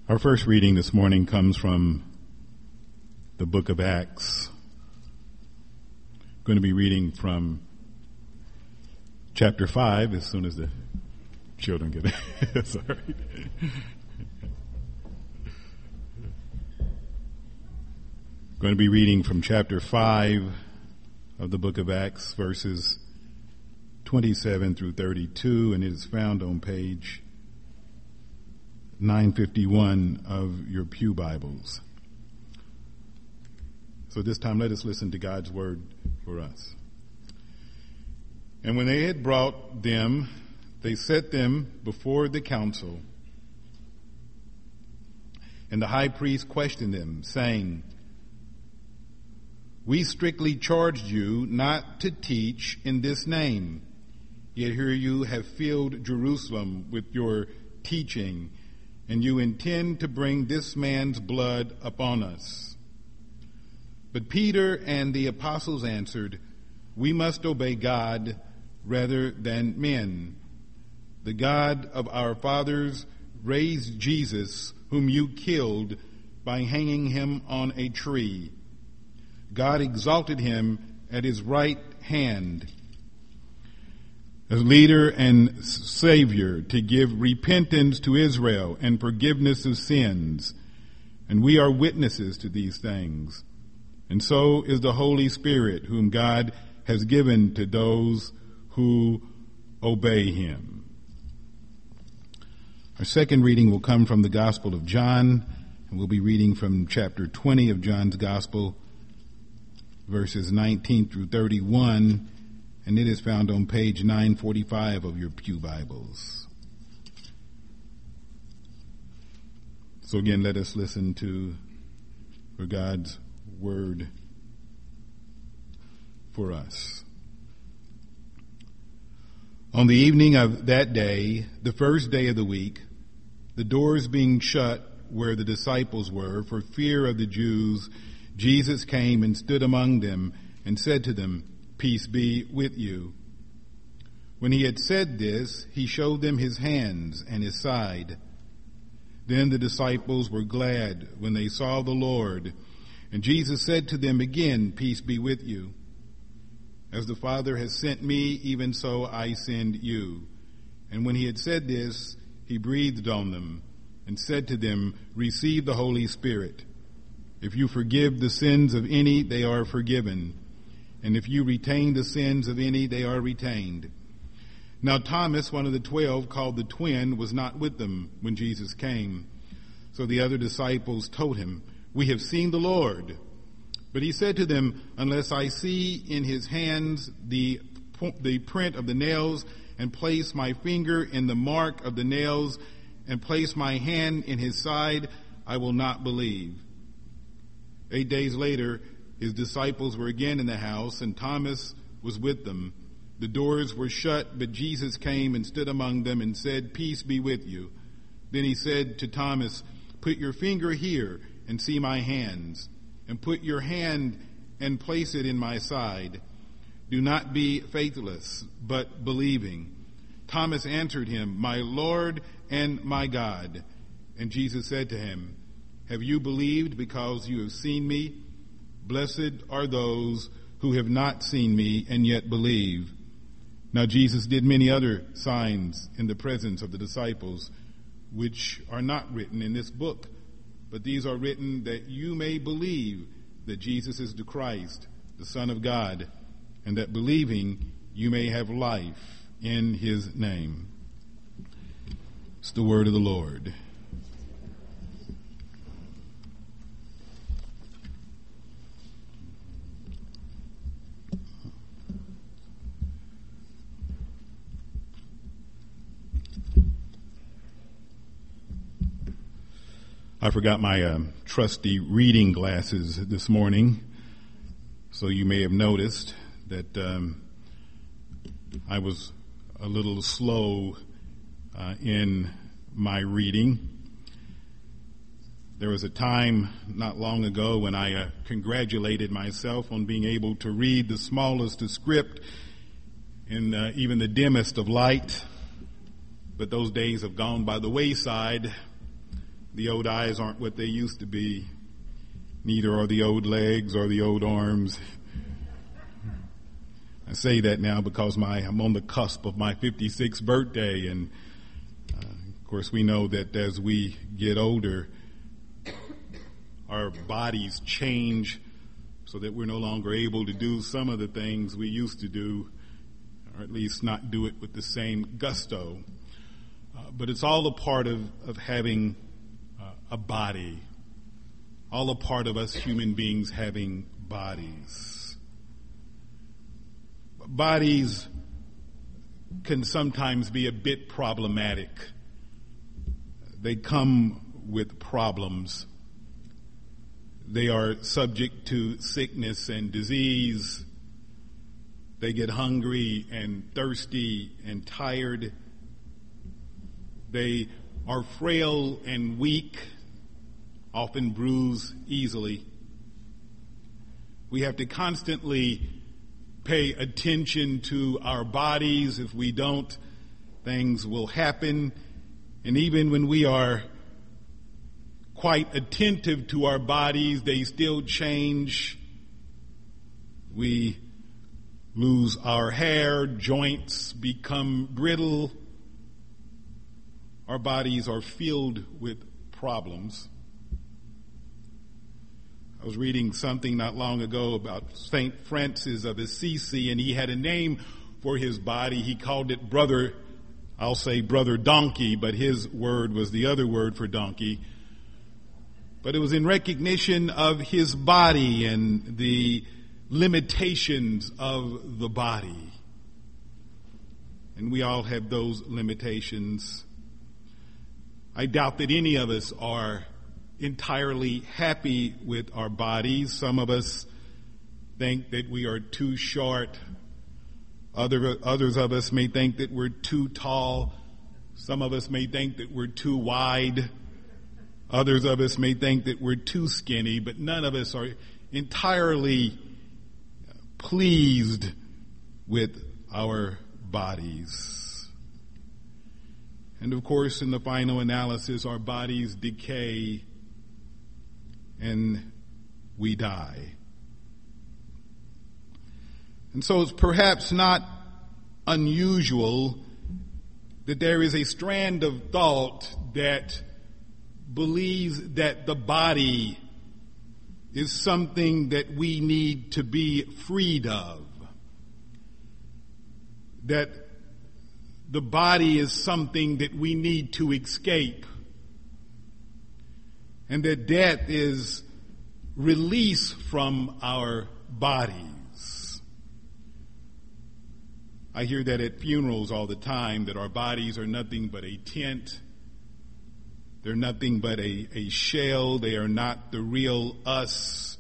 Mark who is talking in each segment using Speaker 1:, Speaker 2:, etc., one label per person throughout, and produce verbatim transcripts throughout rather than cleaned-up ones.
Speaker 1: Our first reading this morning comes from the book of Acts. I'm going to be reading from chapter five as soon as the children get it. Sorry. Going to be reading from chapter five of the book of Acts, verses twenty-seven through thirty-two, and it is found on page nine fifty-one of your pew Bibles. So this time let us listen to God's word for us. And when they had brought them, they set them before the council. And the high priest questioned them, saying, "We strictly charged you not to teach in this name, yet here you have filled Jerusalem with your teaching, and you intend to bring this man's blood upon us." But Peter and the apostles answered, "We must obey God rather than men. The God of our fathers raised Jesus, whom you killed by hanging him on a tree. God exalted him at his right hand as leader and savior to give repentance to Israel and forgiveness of sins. And we are witnesses to these things. And so is the Holy Spirit, whom God has given to those who obey him." Our second reading will come from the Gospel of John, and we'll be reading from chapter twenty of John's Gospel, verses nineteen through thirty-one, and it is found on page nine forty-five of your pew Bibles. So again, let us listen to for God's word for us. On the evening of that day, the first day of the week, the doors being shut where the disciples were for fear of the Jews, Jesus came and stood among them and said to them, "Peace be with you." When he had said this, he showed them his hands and his side. Then the disciples were glad when they saw the Lord. And Jesus said to them again, "Peace be with you. As the Father has sent me, even so I send you." And when he had said this, he breathed on them and said to them, "Receive the Holy Spirit. If you forgive the sins of any, they are forgiven. And if you retain the sins of any, they are retained." Now Thomas, one of the twelve, called the twin, was not with them when Jesus came. So the other disciples told him, "We have seen the Lord." But he said to them, "Unless I see in his hands the, the print of the nails, and place my finger in the mark of the nails, and place my hand in his side, I will not believe." Eight days later, his disciples were again in the house, and Thomas was with them. The doors were shut, but Jesus came and stood among them and said, "Peace be with you." Then he said to Thomas, "Put your finger here and see my hands, and put your hand and place it in my side. Do not be faithless, but believing." Thomas answered him, "My Lord and my God." And Jesus said to him, "Have you believed because you have seen me? Blessed are those who have not seen me and yet believe." Now Jesus did many other signs in the presence of the disciples, which are not written in this book. But these are written that you may believe that Jesus is the Christ, the Son of God, and that believing you may have life in his name. It's the word of the Lord. I forgot my um, trusty reading glasses this morning, so you may have noticed that um, I was a little slow uh, in my reading. There was a time not long ago when I uh, congratulated myself on being able to read the smallest of script in uh, even the dimmest of light, but those days have gone by the wayside. The old eyes aren't what they used to be. Neither are the old legs or the old arms. I say that now because my I'm on the cusp of my fifty-sixth birthday, and uh, of course we know that as we get older, our bodies change so that we're no longer able to do some of the things we used to do, or at least not do it with the same gusto. Uh, but it's all a part of, of having uh, a body, all a part of us human beings having bodies. Bodies can sometimes be a bit problematic. They come with problems. They are subject to sickness and disease. They get hungry and thirsty and tired. They are frail and weak, often bruise easily. We have to constantly pay attention to our bodies. If we don't, things will happen. And even when we are quite attentive to our bodies, they still change. We lose our hair, joints become brittle. Our bodies are filled with problems. I was reading something not long ago about Saint Francis of Assisi, and he had a name for his body. He called it brother, I'll say brother donkey, but his word was the other word for donkey. But it was in recognition of his body and the limitations of the body. And we all have those limitations. I doubt that any of us are entirely happy with our bodies. Some of us think that we are too short. Other, others of us may think that we're too tall. Some of us may think that we're too wide. Others of us may think that we're too skinny, but none of us are entirely pleased with our bodies. And of course, in the final analysis, our bodies decay and we die. And so it's perhaps not unusual that there is a strand of thought that believes that the body is something that we need to be freed of. That the body is something that we need to escape. And that death is release from our bodies. I hear that at funerals all the time, that our bodies are nothing but a tent. They're nothing but a, a shell. They are not the real us.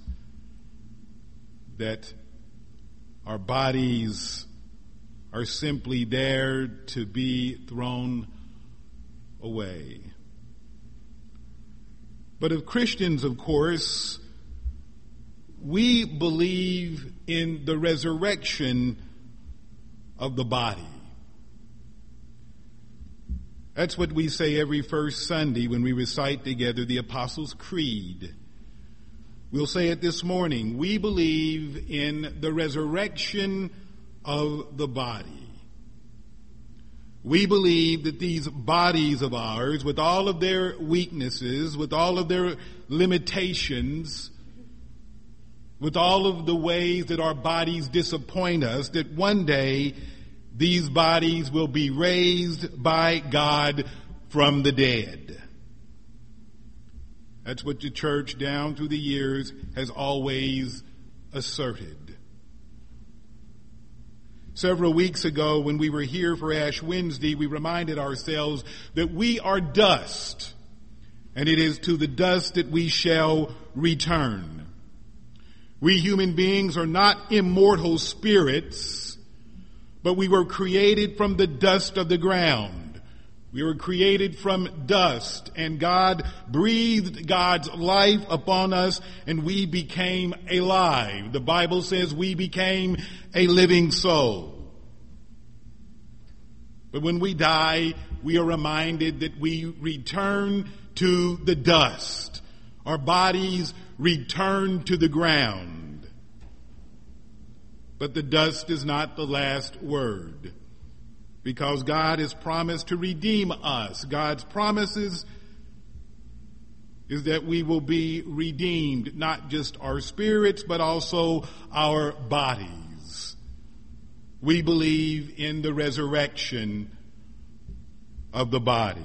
Speaker 1: That our bodies are simply there to be thrown away. But as Christians, of course, we believe in the resurrection of the body. That's what we say every first Sunday when we recite together the Apostles' Creed. We'll say it this morning. We believe in the resurrection of the body. We believe that these bodies of ours, with all of their weaknesses, with all of their limitations, with all of the ways that our bodies disappoint us, that one day these bodies will be raised by God from the dead. That's what the church down through the years has always asserted. Several weeks ago, when we were here for Ash Wednesday, we reminded ourselves that we are dust, and it is to the dust that we shall return. We human beings are not immortal spirits, but we were created from the dust of the ground. We were created from dust, and God breathed God's life upon us, and we became alive. The Bible says we became a living soul. But when we die, we are reminded that we return to the dust. Our bodies return to the ground. But the dust is not the last word, because God has promised to redeem us. God's promises is that we will be redeemed, not just our spirits, but also our bodies. We believe in the resurrection of the body.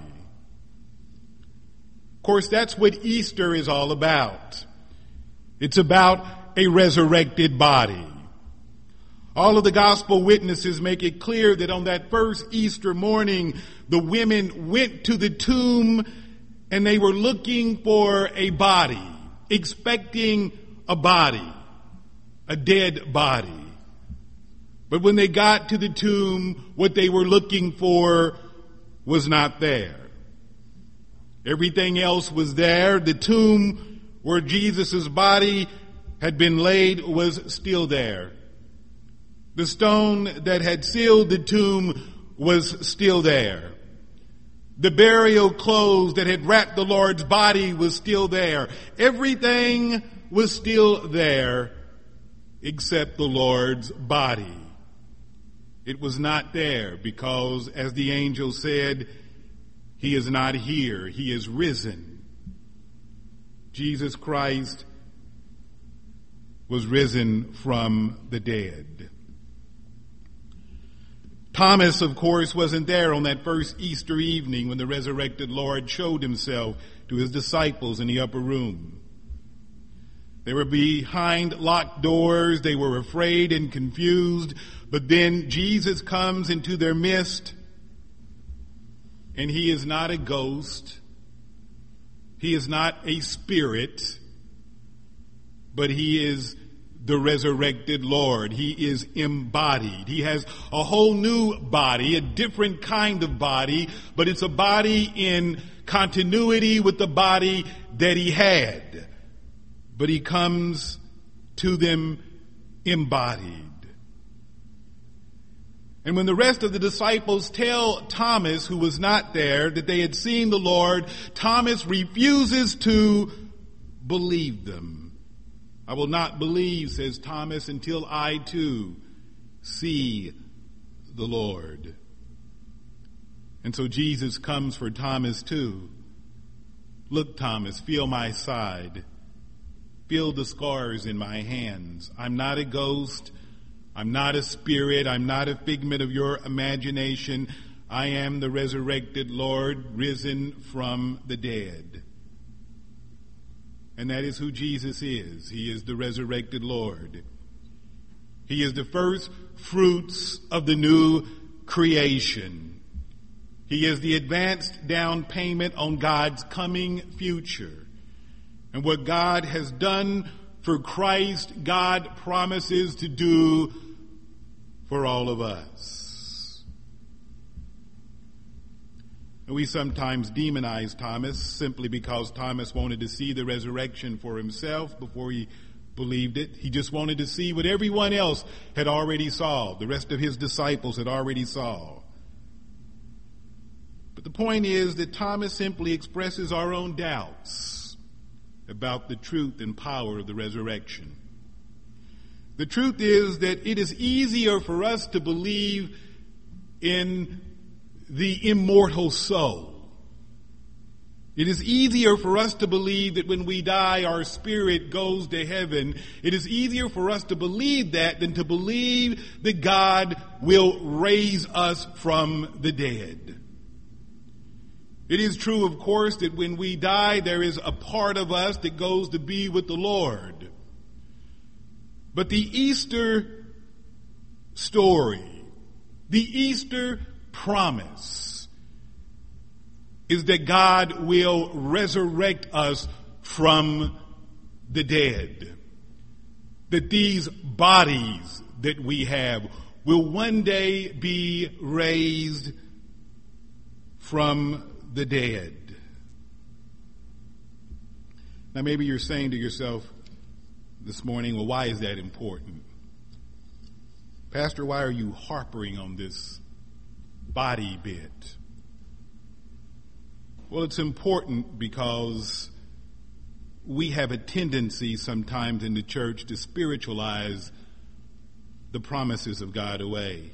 Speaker 1: Of course, that's what Easter is all about. It's about a resurrected body. All of the gospel witnesses make it clear that on that first Easter morning, the women went to the tomb and they were looking for a body, expecting a body, a dead body. But when they got to the tomb, what they were looking for was not there. Everything else was there. The tomb where Jesus' body had been laid was still there. The stone that had sealed the tomb was still there. The burial clothes that had wrapped the Lord's body was still there. Everything was still there except the Lord's body. It was not there because, as the angel said, he is not here. He is risen. Jesus Christ was risen from the dead. Thomas, of course, wasn't there on that first Easter evening when the resurrected Lord showed himself to his disciples in the upper room. They were behind locked doors. They were afraid and confused. But then Jesus comes into their midst, and he is not a ghost. He is not a spirit, but he is the resurrected Lord. He is embodied. He has a whole new body, a different kind of body, but it's a body in continuity with the body that he had. But he comes to them embodied. And when the rest of the disciples tell Thomas, who was not there, that they had seen the Lord, Thomas refuses to believe them. I will not believe, says Thomas, until I too see the Lord. And so Jesus comes for Thomas too. Look, Thomas, feel my side. Feel the scars in my hands. I'm not a ghost. I'm not a spirit. I'm not a figment of your imagination. I am the resurrected Lord, risen from the dead. And that is who Jesus is. He is the resurrected Lord. He is the first fruits of the new creation. He is the advanced down payment on God's coming future. And what God has done for Christ, God promises to do for all of us. And we sometimes demonize Thomas simply because Thomas wanted to see the resurrection for himself before he believed it. He just wanted to see what everyone else had already saw, the rest of his disciples had already saw. But the point is that Thomas simply expresses our own doubts about the truth and power of the resurrection. The truth is that it is easier for us to believe in the immortal soul. It is easier for us to believe that when we die, our spirit goes to heaven. It is easier for us to believe that than to believe that God will raise us from the dead. It is true, of course, that when we die, there is a part of us that goes to be with the Lord. But the Easter story, the Easter promise, is that God will resurrect us from the dead. That these bodies that we have will one day be raised from the dead. Now maybe you're saying to yourself this morning, well, why is that important? Pastor, why are you harping on this body bit? Well, it's important because we have a tendency sometimes in the church to spiritualize the promises of God away.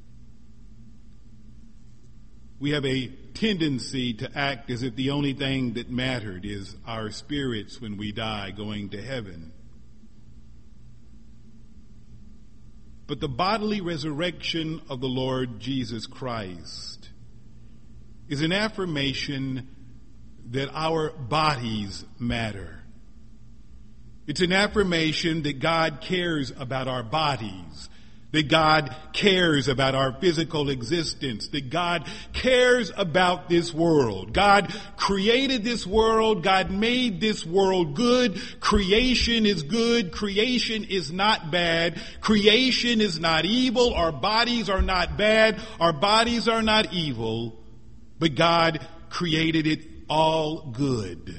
Speaker 1: We have a tendency to act as if the only thing that mattered is our spirits when we die going to heaven. But the bodily resurrection of the Lord Jesus Christ is an affirmation that our bodies matter. It's an affirmation that God cares about our bodies, that God cares about our physical existence, that God cares about this world. God created this world. God made this world good. Creation is good. Creation is not bad. Creation is not evil. Our bodies are not bad. Our bodies are not evil. But God created it all good.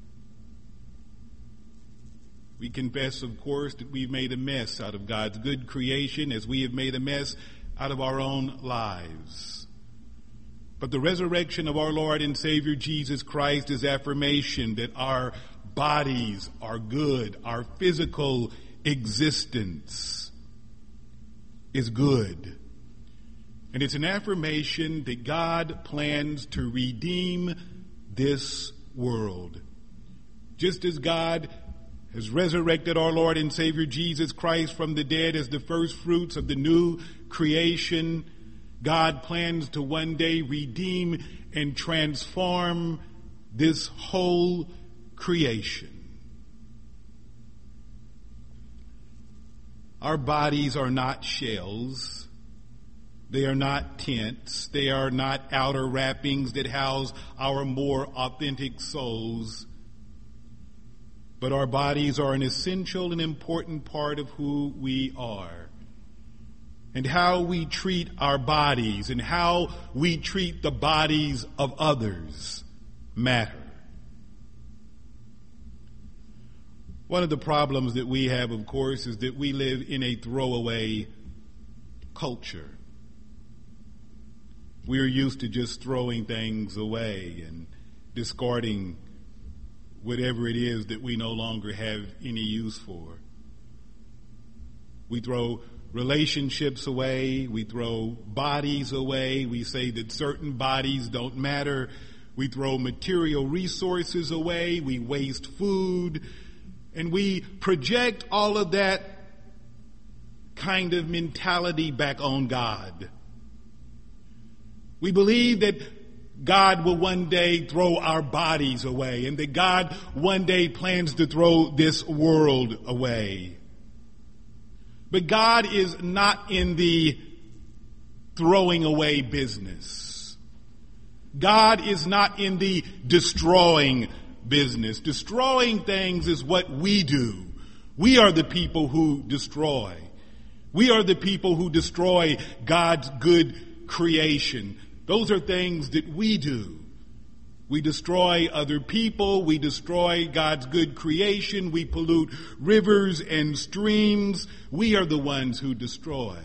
Speaker 1: We confess, of course, that we've made a mess out of God's good creation as we have made a mess out of our own lives. But the resurrection of our Lord and Savior Jesus Christ is affirmation that our bodies are good. Our physical existence is good. And it's an affirmation that God plans to redeem this world. Just as God has resurrected our Lord and Savior Jesus Christ from the dead as the first fruits of the new creation, God plans to one day redeem and transform this whole creation. Our bodies are not shells. They are not tents. They are not outer wrappings that house our more authentic souls. But our bodies are an essential and important part of who we are. And how we treat our bodies and how we treat the bodies of others matter. One of the problems that we have, of course, is that we live in a throwaway culture. We are used to just throwing things away and discarding whatever it is that we no longer have any use for. We throw relationships away. We throw bodies away. We say that certain bodies don't matter. We throw material resources away. We waste food. And we project all of that kind of mentality back on God. We believe that God will one day throw our bodies away and that God one day plans to throw this world away. But God is not in the throwing away business. God is not in the destroying business. Destroying things is what we do. We are the people who destroy. We are the people who destroy God's good creation. Those are things that we do. We destroy other people. We destroy God's good creation. We pollute rivers and streams. We are the ones who destroy.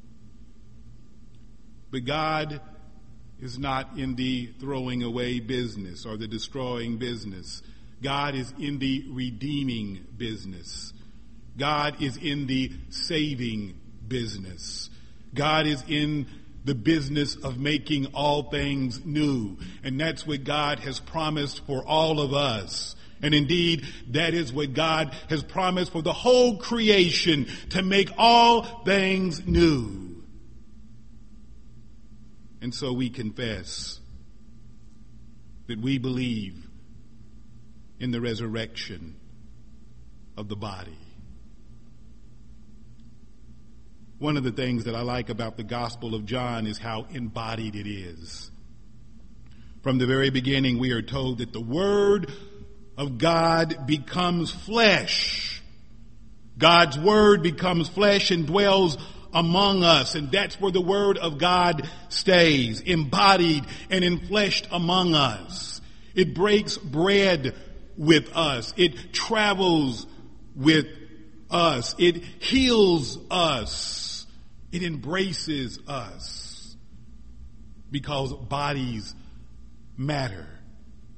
Speaker 1: But God is not in the throwing away business or the destroying business. God is in the redeeming business. God is in the saving business. God is in the business of making all things new. And that's what God has promised for all of us. And indeed, that is what God has promised for the whole creation, to make all things new. And so we confess that we believe in the resurrection of the body. One of the things that I like about the Gospel of John is how embodied it is. From the very beginning, we are told that the Word of God becomes flesh. God's Word becomes flesh and dwells among us, and that's where the Word of God stays, embodied and enfleshed among us. It breaks bread with us. It travels with us. It heals us. It embraces us, because bodies matter.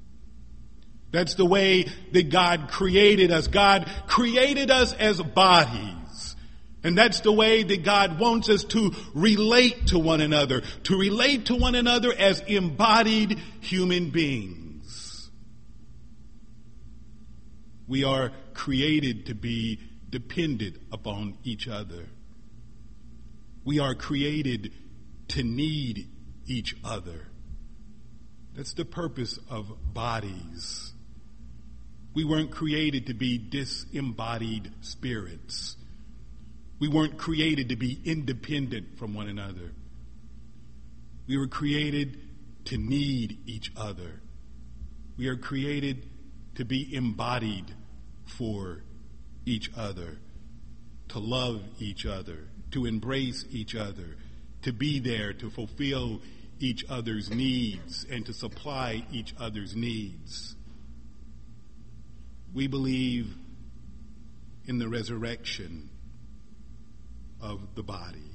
Speaker 1: That's the way that God created us. God created us as bodies. And that's the way that God wants us to relate to one another, to relate to one another as embodied human beings. We are created to be dependent upon each other. We are created to need each other. That's the purpose of bodies. We weren't created to be disembodied spirits. We weren't created to be independent from one another. We were created to need each other. We are created to be embodied for each other, to love each other, to embrace each other, to be there to fulfill each other's needs and to supply each other's needs. We believe in the resurrection of the body.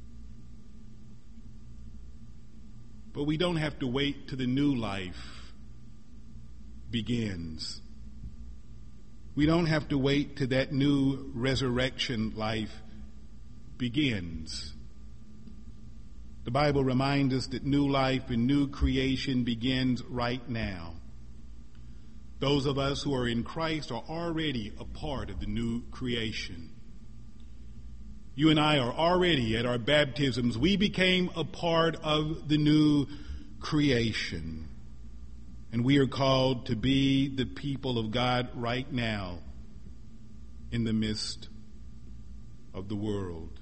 Speaker 1: But we don't have to wait till the new life begins. We don't have to wait till that new resurrection life begins. The Bible reminds us that new life and new creation begins right now. Those of us who are in Christ are already a part of the new creation. You and I are already at our baptisms. We became a part of the new creation. And we are called to be the people of God right now in the midst of the world.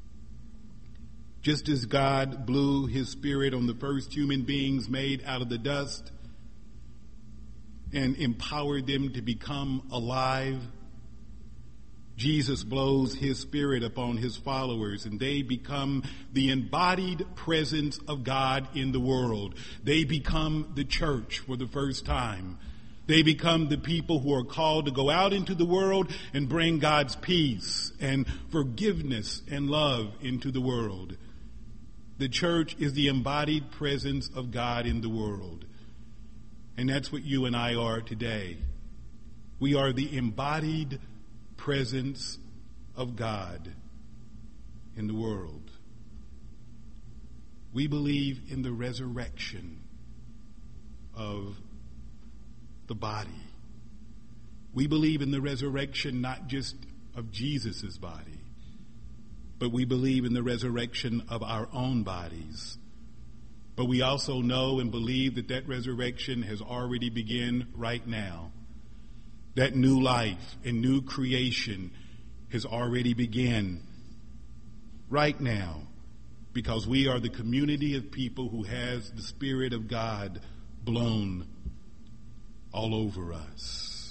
Speaker 1: Just as God blew his spirit on the first human beings made out of the dust and empowered them to become alive, Jesus blows his spirit upon his followers and they become the embodied presence of God in the world. They become the church for the first time. They become the people who are called to go out into the world and bring God's peace and forgiveness and love into the world. The church is the embodied presence of God in the world. And that's what you and I are today. We are the embodied presence of God in the world. We believe in the resurrection of the body. We believe in the resurrection not just of Jesus' body, but we believe in the resurrection of our own bodies. But we also know and believe that that resurrection has already begun right now. That new life and new creation has already begun right now because we are the community of people who has the Spirit of God blown all over us.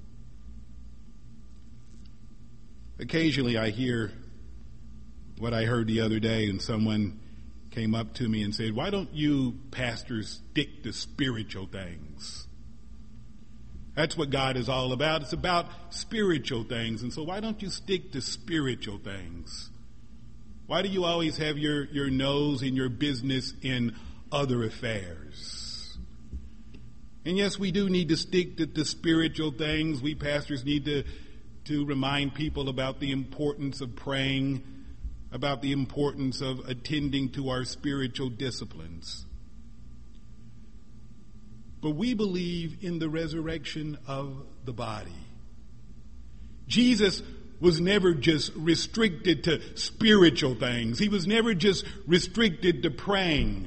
Speaker 1: Occasionally I hear what I heard the other day, and someone came up to me and said, "Why don't you pastors stick to spiritual things? That's what God is all about. It's about spiritual things. And so why don't you stick to spiritual things? Why do you always have your, your nose and your business in other affairs?" And yes, we do need to stick to the spiritual things. We pastors need to, to remind people about the importance of praying, about the importance of attending to our spiritual disciplines. But we believe in the resurrection of the body. Jesus was never just restricted to spiritual things. He was never just restricted to praying.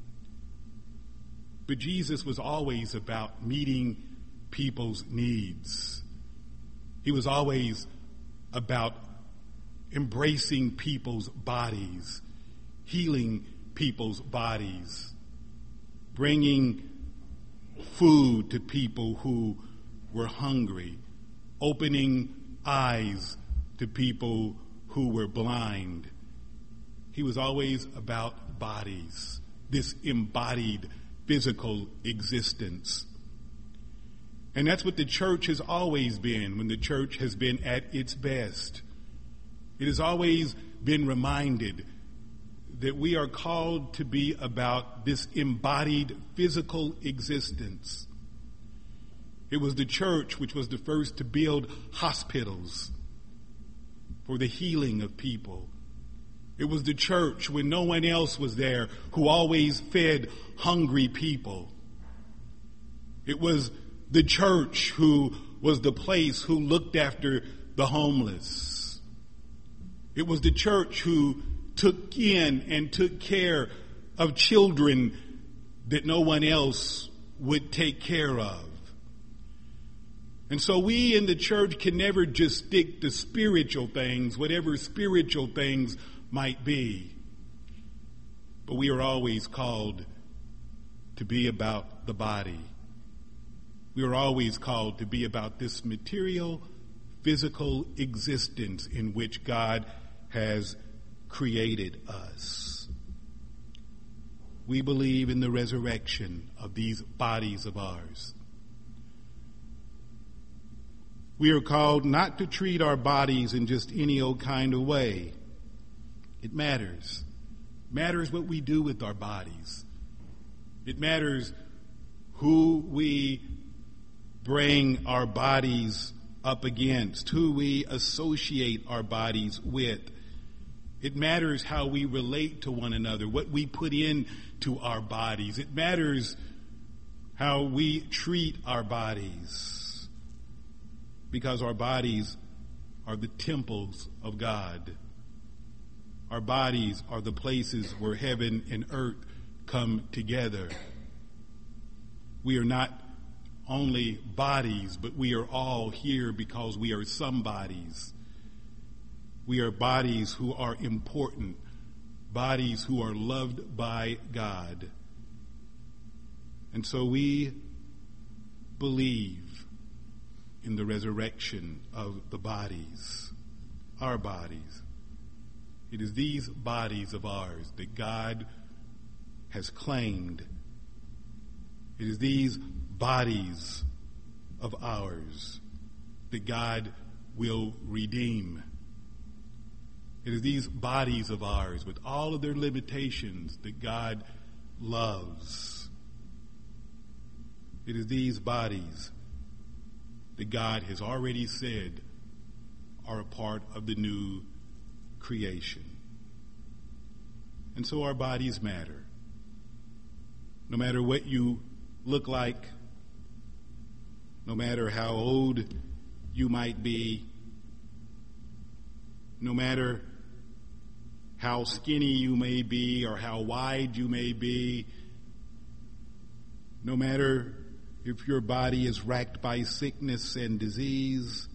Speaker 1: But Jesus was always about meeting people's needs. He was always about embracing people's bodies, healing people's bodies, bringing food to people who were hungry, opening eyes to people who were blind. He was always about bodies, this embodied physical existence. And that's what the church has always been when the church has been at its best. It has always been reminded that we are called to be about this embodied physical existence. It was the church which was the first to build hospitals for the healing of people. It was the church, when no one else was there, who always fed hungry people. It was the church who was the place who looked after the homeless. It was the church who took in and took care of children that no one else would take care of. And so we in the church can never just stick to spiritual things, whatever spiritual things might be. But we are always called to be about the body. We are always called to be about this material, physical existence in which God has created us. We believe in the resurrection of these bodies of ours. We are called not to treat our bodies in just any old kind of way. It matters. It matters what we do with our bodies. It matters who we bring our bodies up against, who we associate our bodies with. It matters how we relate to one another, what we put into our bodies. It matters how we treat our bodies. Because our bodies are the temples of God. Our bodies are the places where heaven and earth come together. We are not only bodies, but we are all here because we are somebodies. We are bodies who are important, bodies who are loved by God. And so we believe in the resurrection of the bodies, our bodies. It is these bodies of ours that God has claimed. It is these bodies of ours that God will redeem. It is these bodies of ours with all of their limitations that God loves. It is these bodies that God has already said are a part of the new creation. And so our bodies matter. No matter what you look like, no matter how old you might be, no matter how skinny you may be or how wide you may be, no matter if your body is racked by sickness and disease,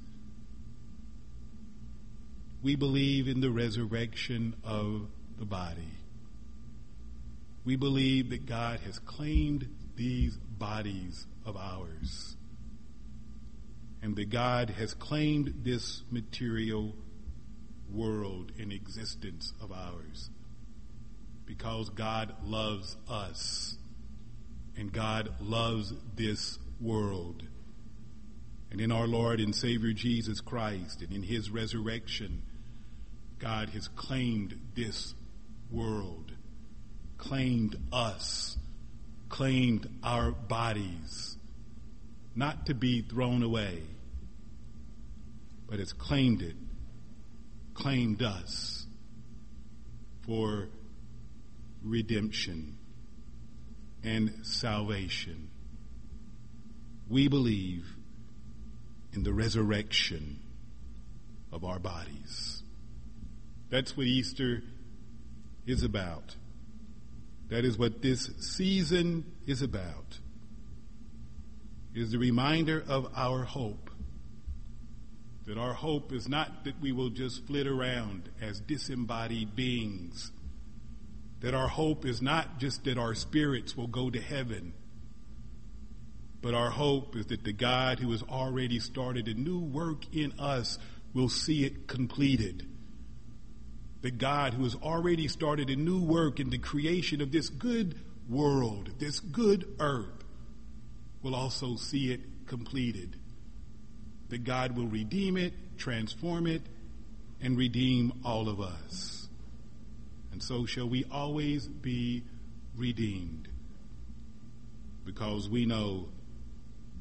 Speaker 1: we believe in the resurrection of the body. We believe that God has claimed these bodies of ours, and that God has claimed this material world and existence of ours because God loves us. And God loves this world. And in our Lord and Savior Jesus Christ and in his resurrection, God has claimed this world, claimed us, claimed our bodies, not to be thrown away, but has claimed it, claimed us for redemption and salvation. We believe in the resurrection of our bodies. That's what Easter is about. That is what this season is about. It is the reminder of our hope. That our hope is not that we will just flit around as disembodied beings. That our hope is not just that our spirits will go to heaven, but our hope is that the God who has already started a new work in us will see it completed. The God who has already started a new work in the creation of this good world, this good earth, will also see it completed. That God will redeem it, transform it, and redeem all of us. And so shall we always be redeemed, because we know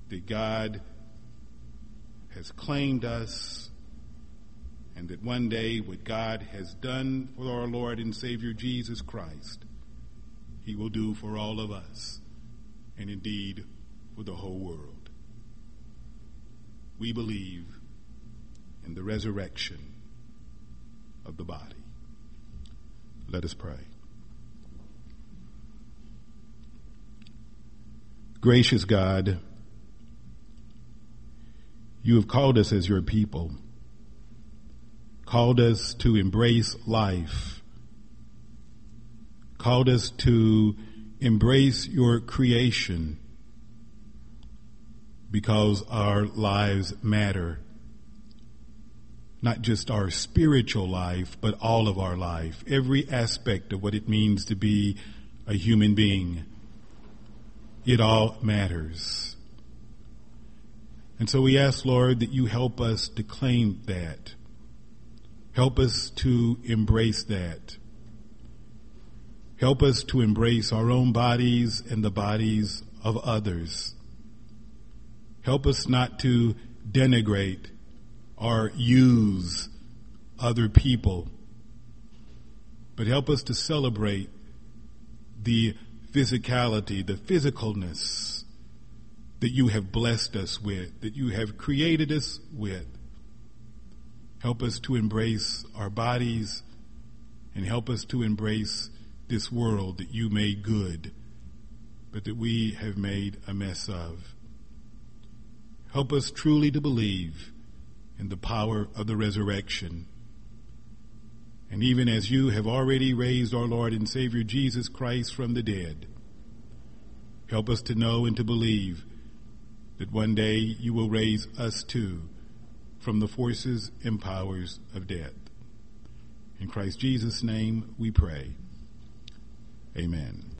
Speaker 1: that God has claimed us, and that one day what God has done for our Lord and Savior Jesus Christ, he will do for all of us, and indeed for the whole world. We believe in the resurrection of the body. Let us pray. Gracious God, you have called us as your people, called us to embrace life, called us to embrace your creation because our lives matter. Not just our spiritual life, but all of our life, every aspect of what it means to be a human being. It all matters. And so we ask, Lord, that you help us to claim that. Help us to embrace that. Help us to embrace our own bodies and the bodies of others. Help us not to denigrate or use other people, but help us to celebrate the physicality, the physicalness that you have blessed us with, that you have created us with. Help us to embrace our bodies and help us to embrace this world that you made good, but that we have made a mess of. Help us truly to believe in the power of the resurrection. And even as you have already raised our Lord and Savior Jesus Christ from the dead, help us to know and to believe that one day you will raise us too from the forces and powers of death. In Christ Jesus' name we pray. Amen.